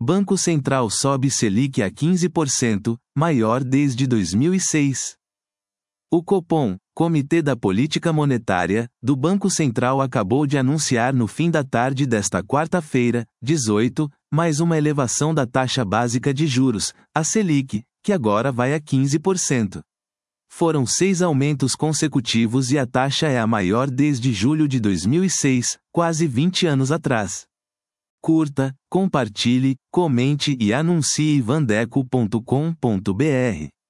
Banco Central sobe Selic a 15%, maior desde 2006. O Copom, Comitê da Política Monetária, do Banco Central acabou de anunciar no fim da tarde desta quarta-feira, 18, mais uma elevação da taxa básica de juros, a Selic, que agora vai a 15%. Foram 6 aumentos consecutivos e a taxa é a maior desde julho de 2006, quase 20 anos atrás. Curta, compartilhe, comente e anuncie vandeco.com.br.